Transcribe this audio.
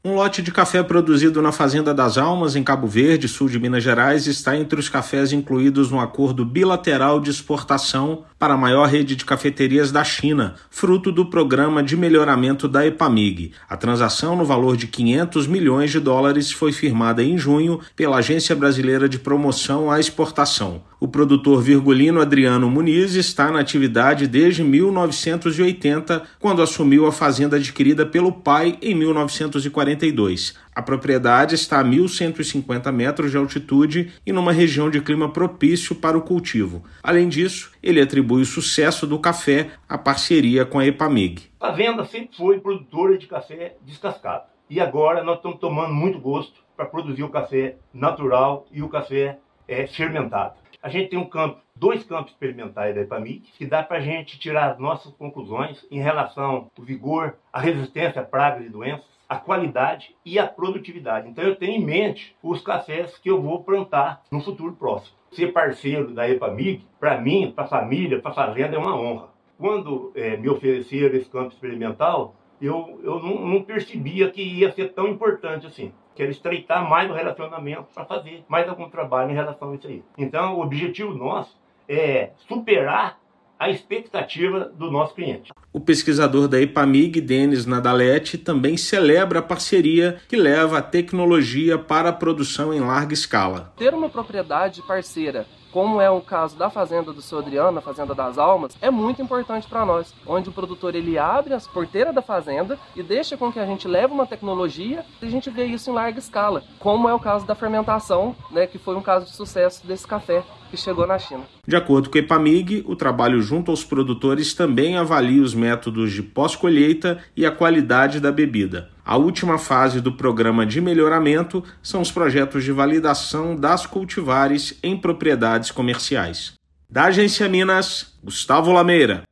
Um lote de café produzido na Fazenda das Almas, em Cabo Verde, sul de Minas Gerais, está entre os cafés incluídos no acordo bilateral de exportação para a maior rede de cafeterias da China, fruto do programa de melhoramento da EPAMIG. A transação, no valor de $500 milhões, foi firmada em junho pela Agência Brasileira de Promoção à Exportação. O produtor virgulino Adriano Muniz está na atividade desde 1980, quando assumiu a fazenda adquirida pelo pai em 1942. A propriedade está a 1.150 metros de altitude e numa região de clima propício para o cultivo. Além disso, ele atribui o sucesso do café à parceria com a EPAMIG. A fazenda sempre foi produtora de café descascado. E agora nós estamos tomando muito gosto para produzir o café natural e o café fermentado. A gente tem dois campos experimentais da EPAMIG, que dá para a gente tirar as nossas conclusões em relação ao vigor, a resistência a pragas e doenças, a qualidade e a produtividade. Então eu tenho em mente os cafés que eu vou plantar no futuro próximo. Ser parceiro da EPAMIG, para mim, para a família, para a fazenda, é uma honra. Quando me ofereceram esse campo experimental, eu não percebia que ia ser tão importante assim. Quero estreitar mais o relacionamento para fazer mais algum trabalho em relação a isso aí. Então, o objetivo nosso é superar a expectativa do nosso cliente. O pesquisador da EPAMIG, Denis Nadalete, também celebra a parceria que leva a tecnologia para a produção em larga escala. Ter uma propriedade parceira, como é o caso da fazenda do seu Adriano, a Fazenda das Almas, é muito importante para nós, onde o produtor ele abre as porteiras da fazenda e deixa com que a gente leve uma tecnologia e a gente vê isso em larga escala, como é o caso da fermentação, que foi um caso de sucesso desse café que chegou na China. De acordo com a EPAMIG, o trabalho junto aos produtores também avalia os métodos de pós-colheita e a qualidade da bebida. A última fase do programa de melhoramento são os projetos de validação das cultivares em propriedades comerciais. Da Agência Minas, Gustavo Lameira.